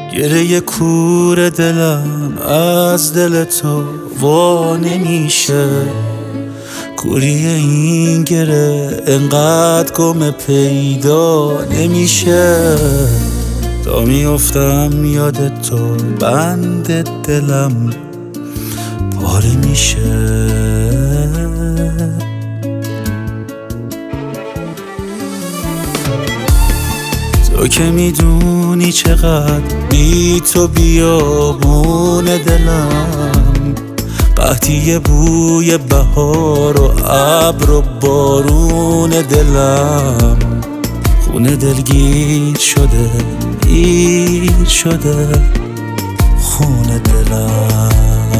گره کور دلم از دل تو وا نمیشه. کوری این گره انقدر گم پیدا نمیشه. تا میافتم یاد تو بند دلم پاره میشه. تو که میدونی چقدر بی تو بیابون دلم، قحطی بوی بهار و ابر و بارون دلم. خونه دلگیر شده گیر شده خونه دلم.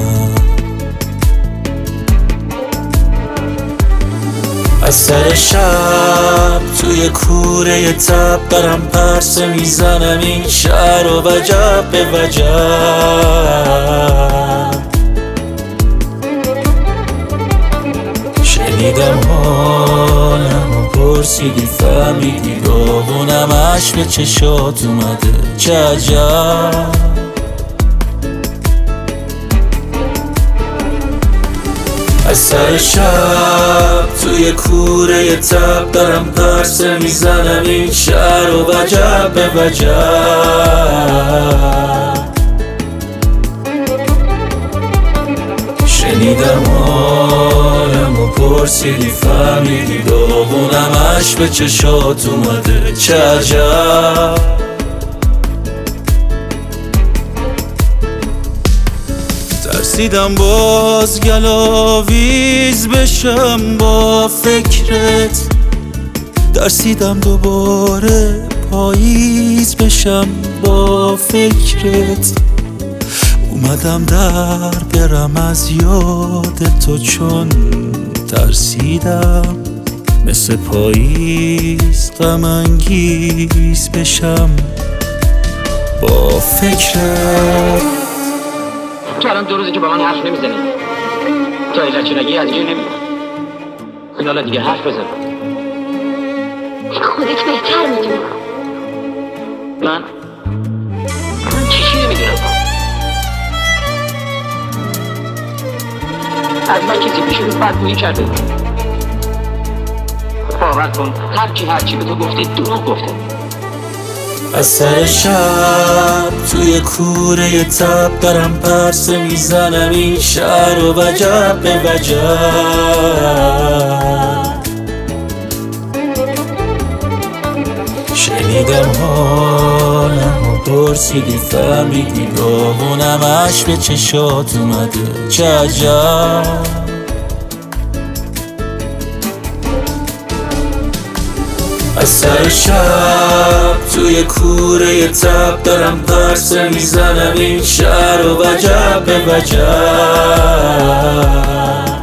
از سر شب توی کوره تب برم پرسه میزنم این شهر و وجب به وجب. شنیدم حالم و پرسیدی فهمیدی داغونم عشق به چشات اومده چه عجب. از سر شب توی کوره تب دارم پرسه میزنم این شهر و وجب به وجب. شنیدم حالم و پرسیدی فهمیدی داغونم عشق به چشات اومده چه عجب. ترسیدم باز گلاویز بشم با فکرت، ترسیدم دوباره پاییز بشم با فکرت. اومدم در برم از یاد تو چون ترسیدم مثل پاییز غم انگیز بشم با فکرت. تو الان 2 روزه که با من حرف نمیزنی، تا ایلچه نگی از جیر نمیدونم. حالا دیگه حرف بزن. خودت بهتر میدونی. من چیشی نمیدونم. از من کسی پیش رو بدگویی کرده. باور کن هرچی به تو گفته دروغ گفته. از سر شب توی کوره تب دارم پرسه میزنم این شهر و وجب به وجب. شنیدم حالم و پرسیدی فهمیدی داغونم عشق به چشات اومده چه عجب. از سر شب توی کوره تب دارم پرسه میزنم این شهر و وجب به وجب.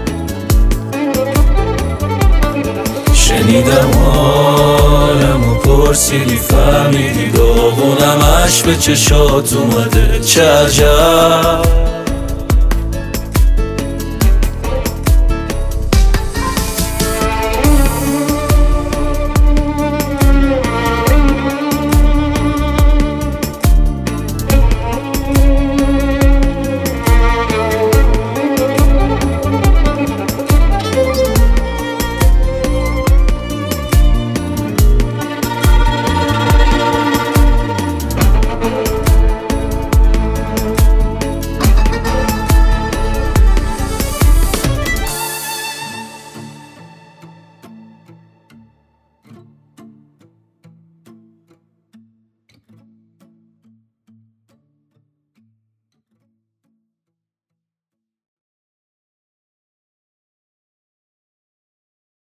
شنیدم حالم و پرسیدی فهمیدی داغونم عشق به چشات اومده چه عجب.